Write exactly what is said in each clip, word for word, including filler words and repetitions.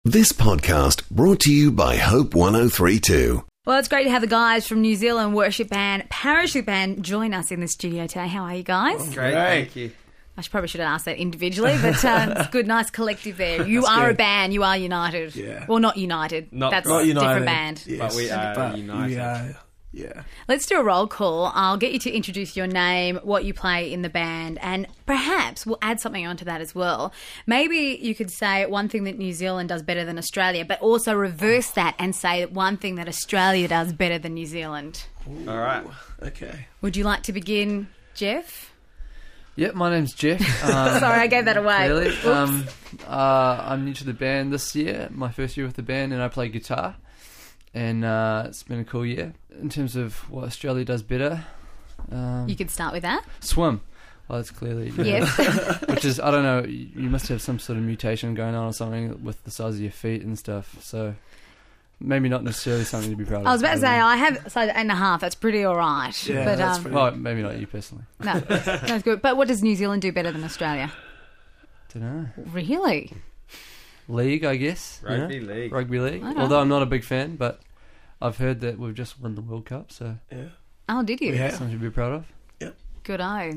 This podcast brought to you by Hope one oh three point two. Well, it's great to have the guys from New Zealand worship band, Parachute Band, join us in the studio today. How are you guys? Oh, great, thank you. I should, probably should have asked that individually, but uh, it's good, nice collective there. You That's are good. a band, you are united. Yeah. Well, not united. Not- That's Not a united. different band. Yes. But we are But united. We are, yeah. Let's do a roll call. I'll get you to introduce your name, what you play in the band, and perhaps we'll add something onto that as well. Maybe you could say one thing that New Zealand does better than Australia, but also reverse that and say one thing that Australia does better than New Zealand. All right. Okay. Would you like to begin, Jeff? Yep, my name's Jeff. Um, Sorry, I gave that away. Really? Oops. Um, uh, I'm new to the band this year, my first year with the band, and I play guitar. And uh, it's been a cool year. In terms of what Australia does better, um, You could start with that. swim. Well, that's clearly... Yes. Which is, I don't know, you you must have some sort of mutation going on or something with the size of your feet and stuff. So maybe not necessarily something to be proud of. I was about to say, I have a size eight and a half. That's pretty all right. Yeah, but, that's um, pretty- Well, maybe not you personally. no, that's good. But what does New Zealand do better than Australia? Don't know. Really? League, I guess. you know? Rugby league. Rugby league. I know. Although I'm not a big fan, but I've heard that we've just won the World Cup, so Yeah. Oh, did you? We have. something to be proud of. Good-o.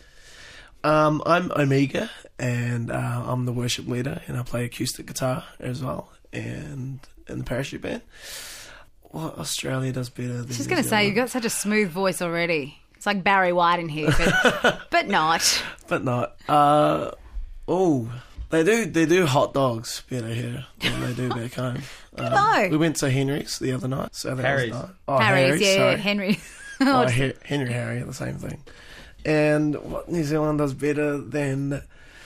Um, I'm Omega, and uh, I'm the worship leader, and I play acoustic guitar as well, and in the Parachute Band. What Australia does better than I was just New going to say, you've Zealand? got such a smooth voice already. It's like Barry White in here, but, but not. But not. Uh, oh, they do. They do hot dogs better here than they do back home. Um, Good-o. we went to Henry's the other night, so that Harry's. was nice. Oh, Harry's, Harry's, yeah, sorry. Henry. Oh, He- Henry Harry, the same thing. And what New Zealand does better than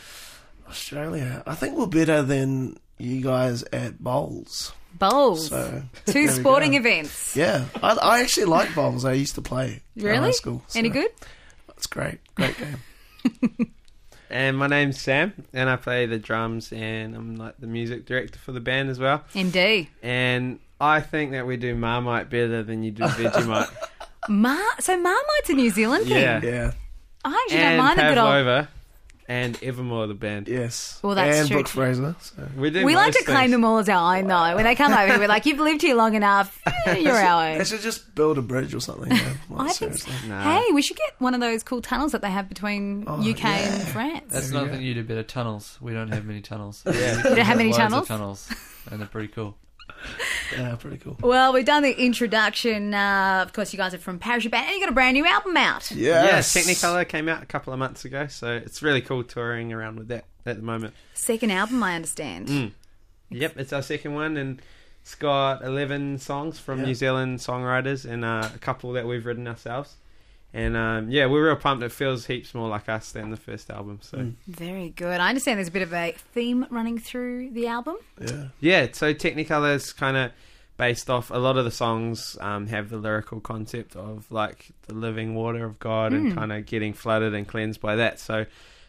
Australia? I think we're better than you guys at bowls. Bowls. So Two there we sporting go. events. Yeah, I, I actually like bowls. I used to play in Really? high school. so Any good? It's great, great game. And my name's Sam, and I play the drums, and I'm like the music director for the band as well. Indeed. And I think that we do Marmite better than you do Vegemite. Mar- so Marmite's a New Zealand thing? Yeah. Yeah, I actually and don't mind the good old... Pavlova and Evermore, the band. yes. Well, that's and true. Brooke Fraser. So. We do We like most to claim things. them all as our own, though. When they come over here, we're like, you've lived here long enough. eh, You're our own. They should just build a bridge or something. Yeah. Like, I think so. seriously. Nah. Hey, we should get one of those cool tunnels that they have between Oh, U K and yeah. France. That's There you nothing go. you do better. Tunnels. We don't have many tunnels. Yeah. You don't have many Loads tunnels? Of tunnels, and they're pretty cool. Yeah, pretty cool. Well, we've done the introduction. Uh, of course, you guys are from Parachute Band, and you got a brand new album out. Yes. Yeah, Technicolor came out a couple of months ago, so it's really cool touring around with that at the moment. Second album, I understand. Mm. Yep, it's our second one, and it's got eleven songs from Yeah. New Zealand songwriters and uh, a couple that we've written ourselves. And um, yeah, we're real pumped. It feels heaps more like us than the first album. So Mm. Very good. I understand there's a bit of a theme running through the album. Yeah. yeah, so Technicolor is kind of based off. A lot of the songs um, have the lyrical concept of like the living water of God and kind of getting flooded and cleansed by that. So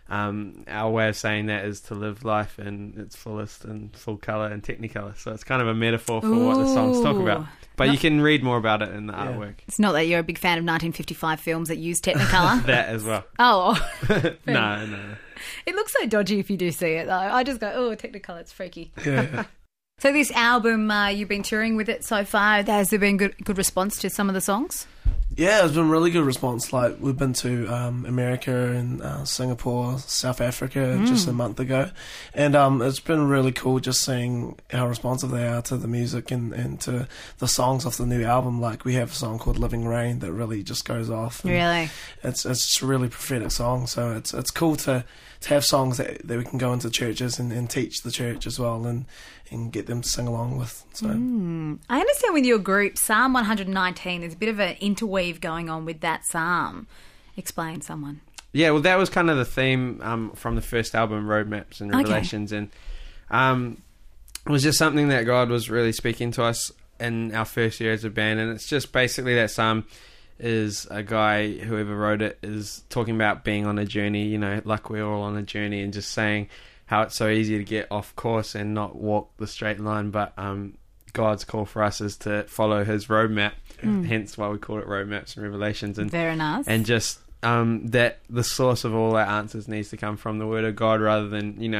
um, our way of saying that is to live life in its fullest and full color and Technicolor. So it's kind of a metaphor for what the songs talk about. Ooh. But No- you can read more about it in the Yeah. artwork. It's not that you're a big fan of nineteen fifty-five films that use Technicolor. That as well. Oh, no, no. it looks so dodgy if you do see it, though. I just go, oh, Technicolor, it's freaky. Yeah. So this album, uh, you've been touring with it so far. Has there been good good response to some of the songs? Yeah, it's been really good response. Like, we've been to um, America and uh, Singapore, South Africa just a month ago. And um, it's been really cool just seeing how responsive they are to the music and, and to the songs off the new album. Like, we have a song called Living Rain that really just goes off. And Really? It's it's just a really prophetic song. So it's it's cool to, to have songs that, that we can go into churches and, and teach the church as well and, and get them to sing along with. So I understand with your group, Psalm one nineteen, there's a bit of an interweave going on with that psalm. Explain, someone. Yeah, well, that was kind of the theme um, from the first album, Roadmaps and Okay. Revelations, and um, it was just something that God was really speaking to us in our first year as a band, and it's just basically that psalm is a guy, whoever wrote it, is talking about being on a journey, you know, like we're all on a journey, and just saying how it's so easy to get off course and not walk the straight line, but um, God's call for us is to follow his roadmap, hence why we call it Roadmaps and Revelations, and Very nice. and just um, that the source of all our answers needs to come from the Word of God rather than, you know,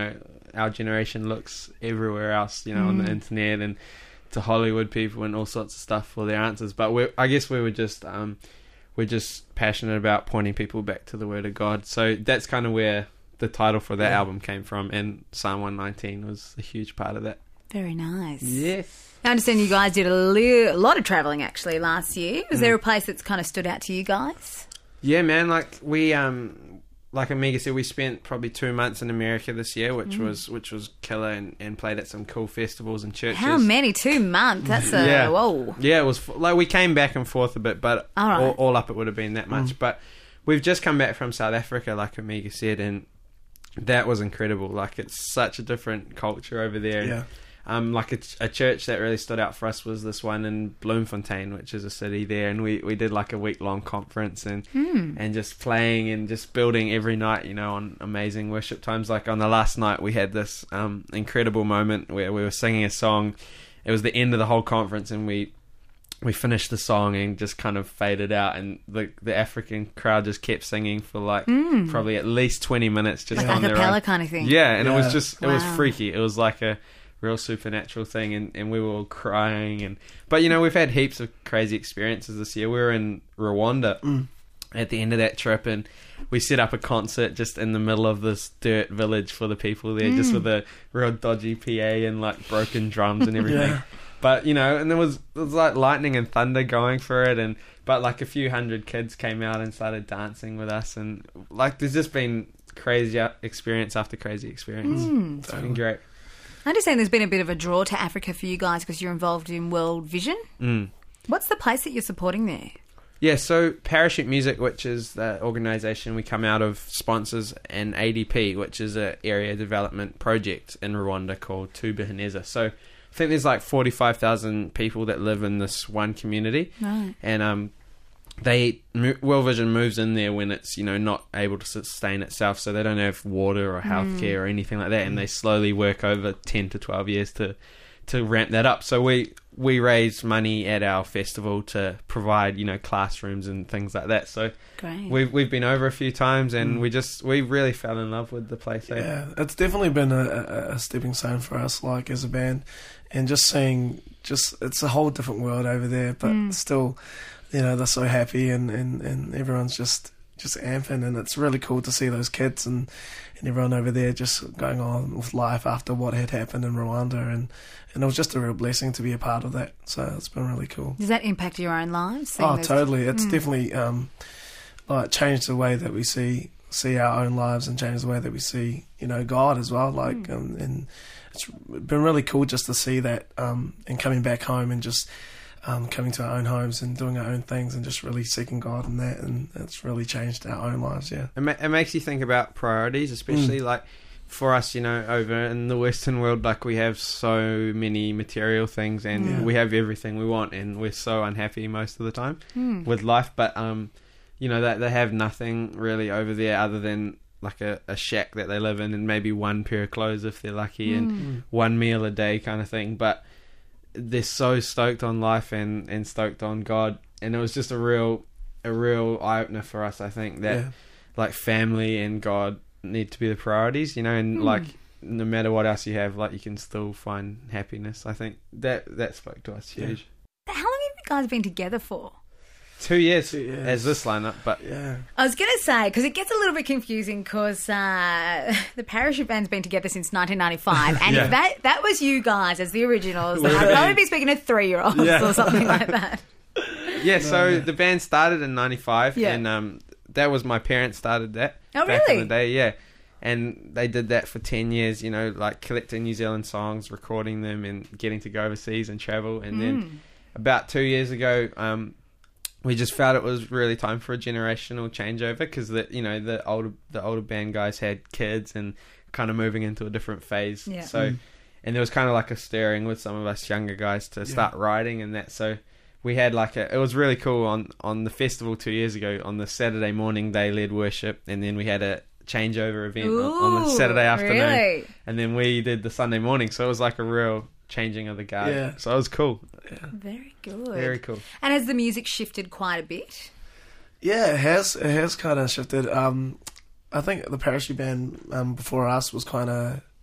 our generation looks everywhere else, you know, mm. on the internet and to Hollywood people and all sorts of stuff for their answers. But we, I guess we were just um, we're just passionate about pointing people back to the Word of God. So that's kind of where the title for that yeah. album came from, and Psalm one nineteen was a huge part of that. Very nice. Yes. I understand you guys did a, li- a lot of travelling actually last year. Was mm. there a place that's kind of stood out to you guys? Yeah, man. Like we, um, like Amiga said, we spent probably two months in America this year, which mm. was which was killer, and, and played at some cool festivals and churches. How many? Two months? That's a yeah. whoa. Yeah, it was like we came back and forth a bit, but all, right. all, all up it would have been that much. Mm. But we've just come back from South Africa, like Amiga said, and that was incredible. Like it's such a different culture over there. Yeah. Um, like a, a church that really stood out for us was this one in Bloemfontein, which is a city there, and we, we did like a week long conference and mm. and just playing and just building every night, you know, on amazing worship times. Like on the last night, we had this um, incredible moment where we were singing a song. It was the end of the whole conference, and we we finished the song and just kind of faded out, and the the African crowd just kept singing for like mm. probably at least twenty minutes, just like on their acapella own. kind of thing. Yeah, and yeah. it was just it wow. was freaky. It was like a real supernatural thing, and, and we were all crying, and but you know, we've had heaps of crazy experiences this year. We were in Rwanda mm. at the end of that trip, and we set up a concert just in the middle of this dirt village for the people there, mm. just with a real dodgy P A and like broken drums and everything. yeah. But you know, and there was there was like lightning and thunder going for it, and but like a few hundred kids came out and started dancing with us, and like there's just been crazy experience after crazy experience. Mm. It's been great. I understand there's been a bit of a draw to Africa for you guys because you're involved in World Vision. Mm. What's the place that you're supporting there? Yeah, so Parachute Music, which is the organisation we come out of, sponsors an A D P, which is an area development project in Rwanda called Tubahaneza. So I think there's like forty-five thousand people that live in this one community. Right. And um, they World Vision moves in there when it's, you know, not able to sustain itself, so they don't have water or healthcare mm. or anything like that, and they slowly work over ten to twelve years to to ramp that up. So we we raise money at our festival to provide, you know, classrooms and things like that. So Great. we've we've been over a few times, and mm. we just we really fell in love with the place. Eh? Yeah, it's definitely been a, a, a stepping stone for us, like as a band, and just seeing just it's a whole different world over there, but mm. still. You know, they're so happy, and, and, and everyone's just, just amping, and it's really cool to see those kids and, and everyone over there just going on with life after what had happened in Rwanda, and, and it was just a real blessing to be a part of that, so it's been really cool. Does that impact your own lives? Oh, those... totally. It's mm. definitely um, like changed the way that we see see our own lives, and changed the way that we see, you know, God as well, like, mm. um, and it's been really cool just to see that, um, and coming back home and just Um, coming to our own homes and doing our own things and just really seeking God in that, and it's really changed our own lives. Yeah, it, ma- it makes you think about priorities, especially mm. like for us, you know, over in the Western world, like we have so many material things, and yeah. we have everything we want, and we're so unhappy most of the time mm. with life. But um, you know, that they have nothing really over there other than like a, a shack that they live in, and maybe one pair of clothes if they're lucky, mm. and one meal a day kind of thing. But they're so stoked on life and, and stoked on God, and it was just a real a real eye opener for us. I think that yeah. like family and God need to be the priorities, you know, and mm. like no matter what else you have, like you can still find happiness. I think that that spoke to us huge. Yeah. How long have you guys been together for? Two years, Two years. as this lineup, but yeah. I was going to say, because it gets a little bit confusing, because uh, the Parachute Band's been together since nineteen ninety-five, and Yeah. if that that was you guys as the originals, then I'd probably be speaking to three-year-olds Yeah. or something like that. yeah. So the band started in ninety-five, Yeah. and um, that was my parents started that. Oh, back really? in the day, yeah. And they did that for ten years, you know, like collecting New Zealand songs, recording them, and getting to go overseas and travel. And Mm. then about two years ago, um, we just felt it was really time for a generational changeover, because the you know the older the older band guys had kids and kind of moving into a different phase. Yeah. So, Mm. and there was kind of like a stirring with some of us younger guys to start writing and that. So we had like a it was really cool on on the festival two years ago. On the Saturday morning, they led worship, and then we had a changeover event on, on the Ooh, Saturday afternoon, really? and then we did the Sunday morning. So it was like a real changing of the guard. Yeah. So it was cool. Very good. Very cool. And has the music shifted quite a bit? Yeah, it has. It has kind of shifted. Um, I think the Parachute Band um, before us was kind of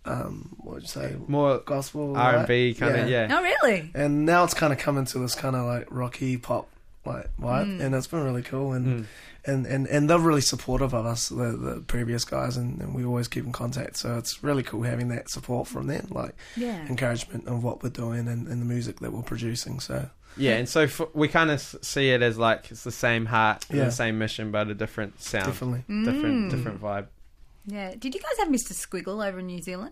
um, what would you say, More gospel, R and B right? kind of, yeah. Oh, really? And now it's kind of come into this kind of like rocky pop like vibe, Mm. and it's been really cool. And Mm. and, and, and they're really supportive of us, the, the previous guys, and, and we always keep in contact. So it's really cool having that support from them, like Yeah. encouragement of what we're doing and, and the music that we're producing. So Yeah, and so f we kind of see it as like it's the same heart, and Yeah. the same mission, but a different sound, definitely. different Mm. different vibe. Yeah. Did you guys have Mister Squiggle over in New Zealand?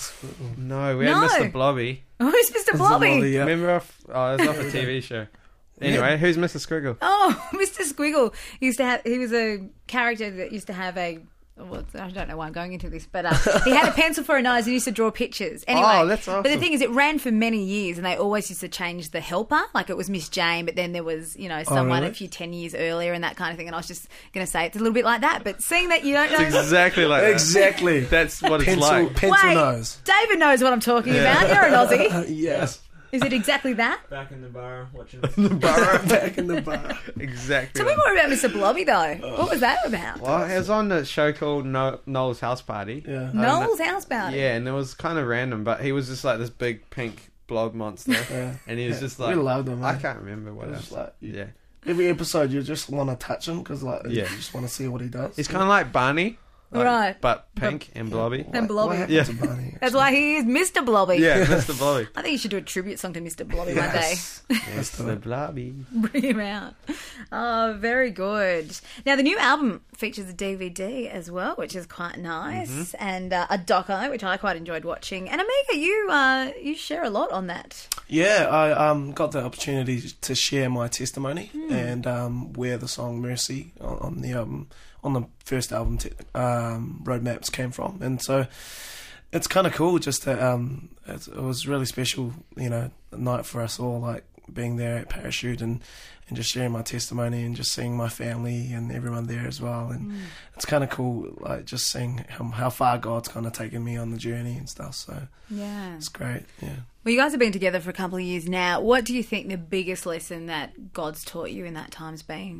No, we No. had Mister Blobby. Who's Mister Blobby? Yeah. Remember? Off, oh, it was off a T V show. Anyway, who's Mister Squiggle? Oh, Mister Squiggle used to have. He was a character that used to have a. Well, I don't know why I'm going into this, but uh, he had a pencil for a nose and used to draw pictures. Anyway, Oh, that's But the awesome. thing is, it ran for many years, and they always used to change the helper. Like it was Miss Jane, but then there was, you know, someone really? a few ten years earlier and that kind of thing. And I was just going to say it's a little bit like that. But seeing that you don't know, It's exactly like that. Exactly. That's what it's pencil, like. pencil Wait, nose. David knows what I'm talking about. You're an Aussie. Uh, yes. Is it exactly that? Back in the bar watching. Back in the bar. Exactly. Tell me like- more about Mister Blobby, though. What was that about? Well, it was on a show called no- Noel's House Party. Yeah. Noel's house party. Yeah, and it was kind of random, but he was just like this big pink blob monster, Yeah. and he was Yeah. just like, we loved him. I Man. can't remember what It was else. like- Yeah, Every episode, you just want to touch him because, like, Yeah. you just want to see what he does. he's kind of like Barney, like, Right. but pink and blobby. And Blobby. What happened Yeah. to Barney? That's why he is Mister Blobby. Yeah, Mister Blobby. I think you should do a tribute song to Mister Blobby Yes. one Mister Blobby. day. Bring him out. Oh, very good. Now, the new album features a D V D as well, which is quite nice, Mm-hmm. and uh, a doco, which I quite enjoyed watching. And Amiga, you uh, you share a lot on that. Yeah, I um, got the opportunity to share my testimony Hmm. and um, wear the song "Mercy" on, on the album, on the first album, te- um, Roadmaps came from, and so it's kind of cool. Just to, um, it, it was really special, you know, a night for us all, like being there at Parachute and, and just sharing my testimony and just seeing my family and everyone there as well. And Hmm. it's kind of cool, like just seeing how, how far God's kind of taken me on the journey and stuff. So Yeah. it's great. Yeah. Well, you guys have been together for a couple of years now. What do you think the biggest lesson that God's taught you in that time's been?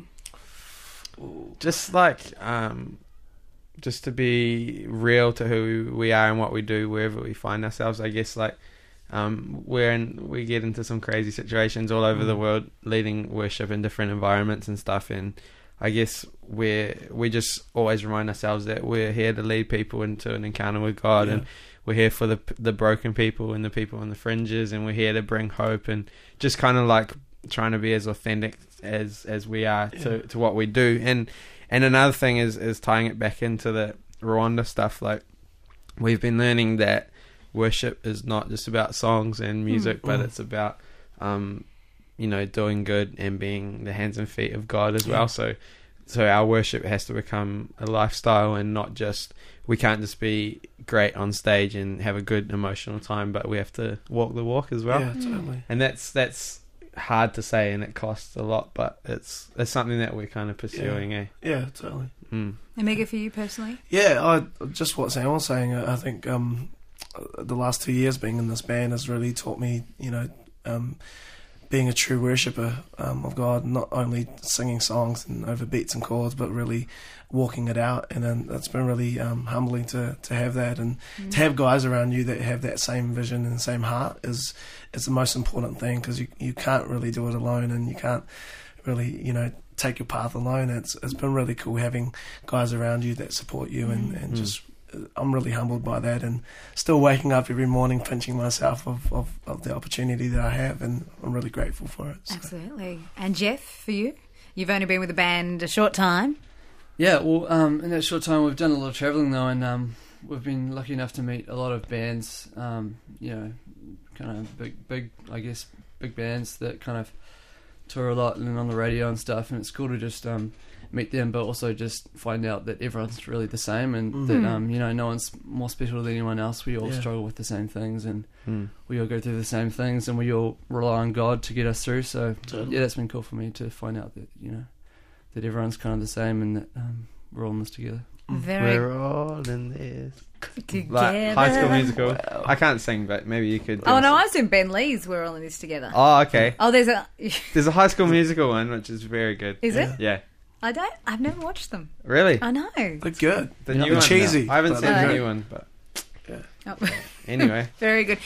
Just like, um, just to be real to who we are and what we do wherever we find ourselves. I guess like, um, we're in, we get into some crazy situations all over the world, leading worship in different environments and stuff. And I guess we're we just always remind ourselves that we're here to lead people into an encounter with God, Yeah. and we're here for the the broken people and the people on the fringes, and we're here to bring hope and just kind of like trying to be as authentic as as we are to, to what we do. And and another thing is is tying it back into the Rwanda stuff. Like we've been learning that worship is not just about songs and music, but Mm. it's about um, you know, doing good and being the hands and feet of God as Yeah. well. So so our worship has to become a lifestyle and not just, we can't just be great on stage and have a good emotional time, but we have to walk the walk as well. Yeah, totally. And that's that's hard to say, and it costs a lot, but it's it's something that we're kind of pursuing, eh? Yeah, totally. Mm. Amiga, for you personally? Yeah, I just what Sam was saying. I I think um, the last two years being in this band has really taught me, you know, um, being a true worshipper um, of God, not only singing songs and over beats and chords, but really walking it out. And um, it's been really um, humbling to, to have that, and to have guys around you that have that same vision and the same heart is is the most important thing, because you you can't really do it alone, and you can't really, you know, take your path alone. It's it's been really cool having guys around you that support you, and, and Mm. just I'm really humbled by that, and still waking up every morning pinching myself of, of, of the opportunity that I have, and I'm really grateful for it. So. Absolutely. And Jeff, for you? You've only been with the band a short time. Yeah, well, um, in that short time, we've done a lot of travelling though, and um, we've been lucky enough to meet a lot of bands, um, you know, kind of big, big, I guess, big bands that kind of tour a lot and on the radio and stuff, and it's cool to just um, meet them, but also just find out that everyone's really the same, and Mm. that, um, you know, no one's more special than anyone else. We all Yeah. struggle with the same things, and Mm. we all go through the same things, and we all rely on God to get us through. So, Totally. yeah, that's been cool for me to find out that, you know, that everyone's kind of the same, and that um, we're all in this together. Very We're all in this. together. Like High School Musical. I can't sing, but maybe you could. do Oh, a- no, I was in Ben Lee's We're All in This Together. Oh, okay. Oh, there's a... There's a High School Musical one, which is very good. Is it? Yeah. I don't... I've never watched them. Really? I know. They're good. The Yeah. new They're one. cheesy, I haven't but seen they're the good. new one, but Oh. Anyway. Very good.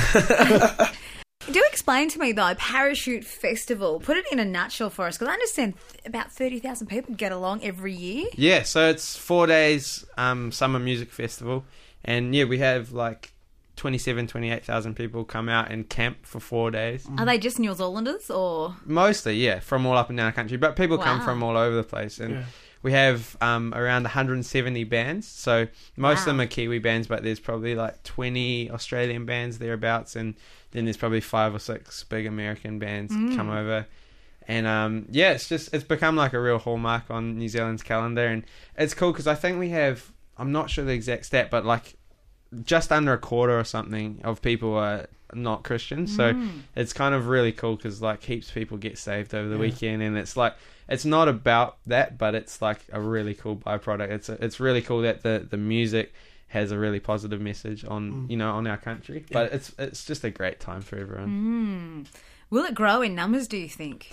Do explain to me, though, Parachute Festival. Put it in a nutshell for us, because I understand th- about thirty thousand people get along every year. Yeah, so it's four days um, summer music festival. And, yeah, we have, like, twenty-seven, twenty-eight thousand people come out and camp for four days. Are they just New Zealanders, or...? Mostly, yeah, from all up and down the country. But people come Wow. from all over the place. And Yeah. we have um, around one hundred seventy bands. So most of them Wow. are Kiwi bands, but there's probably like twenty Australian bands thereabouts. And then there's probably five or six big American bands come over. And um, yeah, it's just, it's become like a real hallmark on New Zealand's calendar. And it's cool because I think we have, I'm not sure the exact stat, but like just under a quarter or something of people are not Christians. So it's kind of really cool because like heaps of people get saved over the Yeah. weekend. And it's like, it's not about that, but it's like a really cool byproduct. It's a, it's really cool that the, the music has a really positive message on, Mm. you know, on our country. Yeah. But it's it's just a great time for everyone. Mm. Will it grow in numbers, do you think?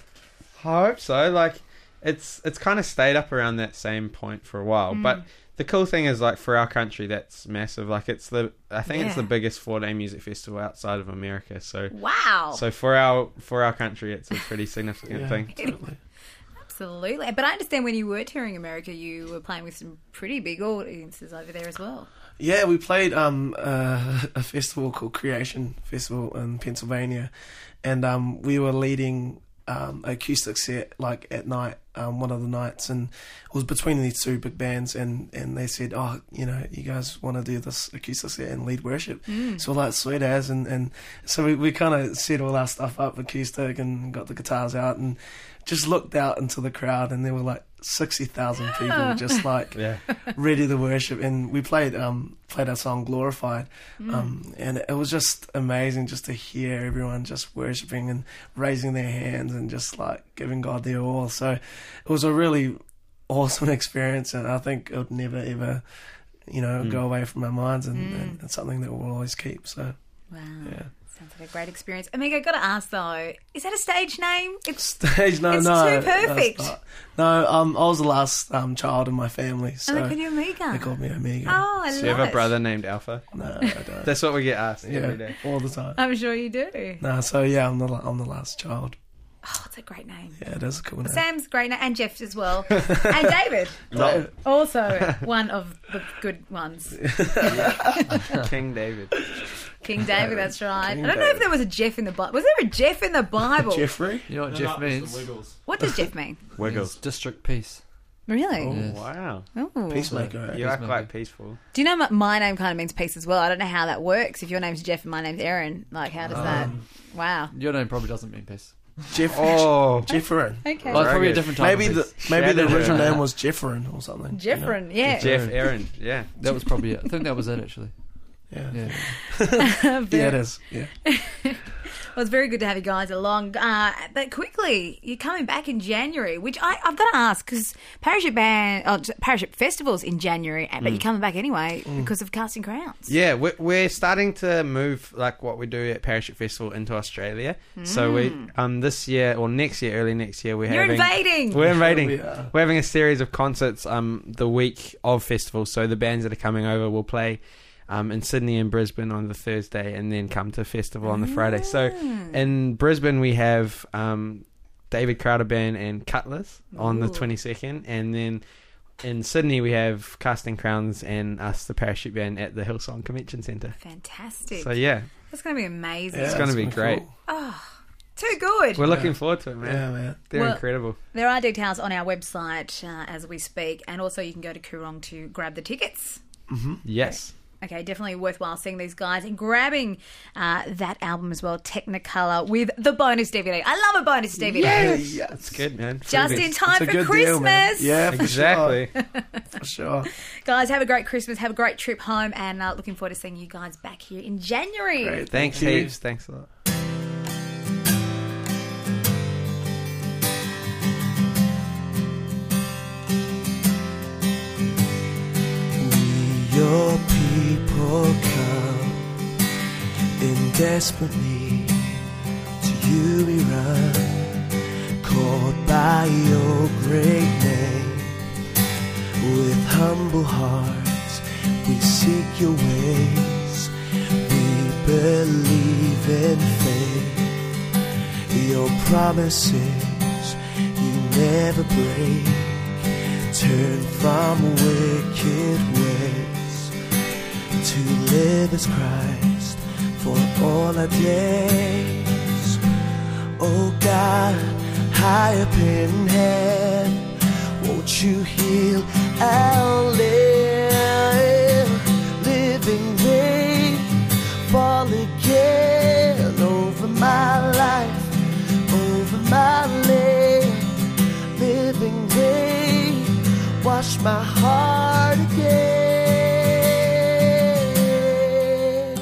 I hope so. Like, it's it's kind of stayed up around that same point for a while. But the cool thing is, like, for our country, that's massive. Like, it's the I think it's Yeah. the biggest four day music festival outside of America. So Wow. so for our for our country, it's a pretty significant Yeah, thing. totally. Absolutely. But I understand when you were touring America, you were playing with some pretty big audiences over there as well. Yeah, we played um, uh, a festival called Creation Festival in Pennsylvania, and um, we were leading um, acoustic set like at night, um, one of the nights, and it was between these two big bands, and, and they said, oh, you know, you guys want to do this acoustic set and lead worship? So we're like, sweet as, and, and so we, we kind of set all our stuff up acoustic and got the guitars out and just looked out into the crowd, and there were like sixty thousand people just like Yeah. ready to worship, and we played um played our song Glorified, um and it was just amazing just to hear everyone just worshiping and raising their hands and just like giving God their all. So it was a really awesome experience, and I think it would never ever you know go away from our minds, and, and it's something that we'll always keep. So Wow. yeah. Sounds like a great experience. Amigo, got to ask though, is that a stage name? It's Stage no It's no too perfect. that's not- no um I was the last um child in my family, so oh, you Amiga. they called me Amigo. Oh, I So love you have a it. brother named Alpha? No, I don't. That's what we get asked every Yeah, day. all the time. I'm sure you do. No, so yeah, I'm the la- I'm the last child. Oh, it's a great name. Yeah, it is a cool name. Sam's great name, and Jeff as well, and David, No. also one of the good ones. King David. King David, that's right. King I don't know if David. there was a Jeff in the Bible. Was there a Jeff in the Bible? Jeffrey? You know what Jeff means? What does Jeff mean? Means district peace. Really? Oh. Yes. Wow. Ooh. Peacemaker. eh? You are Peacemaker. quite peaceful. Do you know my, my name kind of means peace as well? I don't know how that works. If your name's Jeff and my name's Erin, like how does that? Wow. Your name probably doesn't mean peace. Jeff. Oh. Jefferin. Okay. Well, it's probably a good. different type Maybe of the peace. maybe the Shadow. original name was Jefferin or something. you know? Jeffrin, yeah. Jeff Aaron. Yeah. That was probably it. I think that was it, actually. Yeah. Yeah. Yeah, it is. Yeah. Well, it's very good to have you guys along. Uh, but quickly, you're coming back in January, which I, I've got to ask because Parachute Band, oh, Parachute Festival's in January, but you're coming back anyway because of Casting Crowns. Yeah, we're, we're starting to move like what we do at Parachute Festival into Australia. So we um this year or next year, early next year, we're You're having invading. we're invading. We are. We're having a series of concerts um the week of festival. So the bands that are coming over will play um in Sydney and Brisbane on the Thursday, and then come to festival on the Friday. So in Brisbane we have um David Crowder Band and Cutlass on the Ooh. twenty-second, and then in Sydney we have Casting Crowns and us, the Parachute Band, at the Hillsong Convention Centre. Fantastic. So yeah, That's going to be amazing. Yeah, It's gonna it's be been great. cool. Too good. we're looking forward to it, man. Yeah, man. They're Well- incredible. There are details on our website uh, as we speak, and also you can go to Coorong to grab the tickets. Yes. Okay, definitely worthwhile seeing these guys and grabbing uh, that album as well, Technicolor, with the bonus D V D. I love a bonus D V D. Yeah, It's good, man. Just Freebies. in time It's a for good deal, man. Christmas. Yeah, for Exactly. sure. For sure. Guys, have a great Christmas. Have a great trip home, and uh, looking forward to seeing you guys back here in January. Great. Thanks, Thank you. heaps. Thanks a lot. We, your people, come in desperate need. To you we run, called by your great name. With humble hearts, we seek your ways. believe in faith. Your promises you never break. Turn from wicked ways to live as Christ for all our days. Oh God, high up in heaven, won't you heal our land? Living rain, fall again over my life, over my land. Living rain, wash my heart again.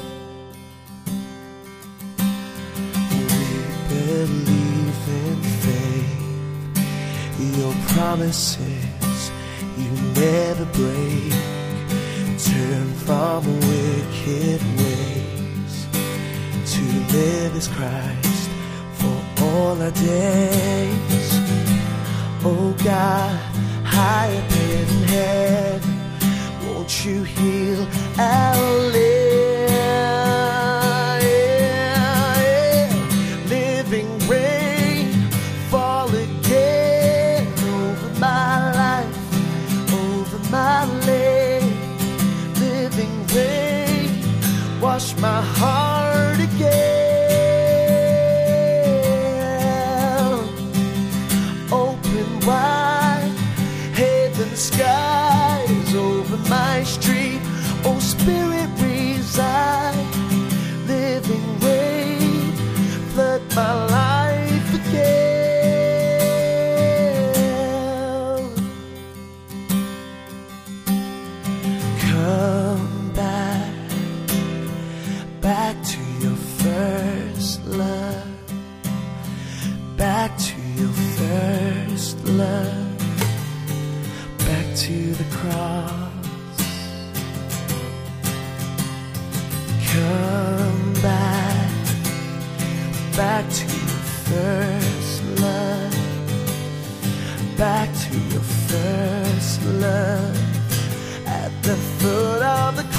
We believe in faith. Your promises you never break. Turn from wicked ways to live as Christ for all our days. Oh God, high up in heaven, won't you heal our land? Living rain, fall again over my life, over my land. Living rain, wash my heart again. Open wide, heaven skies over my street. Oh Spirit reside. Living rain, flood my life again. Come back, back to your first love, back to your first love, back to the cross. Come back, back to your first love, back to your first love. At the foot of the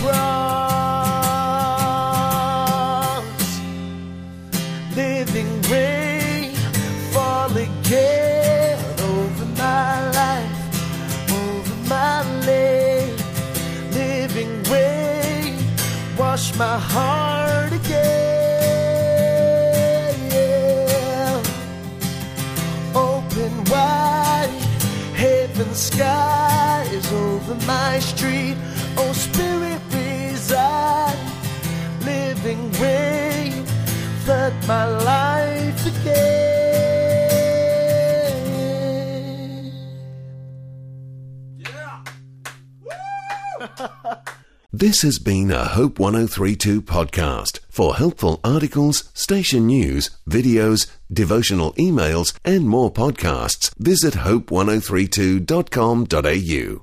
cross, living rain, fall again over my life, over my land. Living rain, wash my heart again. Open wide, heaven skies over my street. Oh Spirit reside. Living rain, flood my life again. This has been a Hope one oh three two podcast. For helpful articles, station news, videos, devotional emails, and more podcasts, visit hope ten thirty-two dot com dot a u.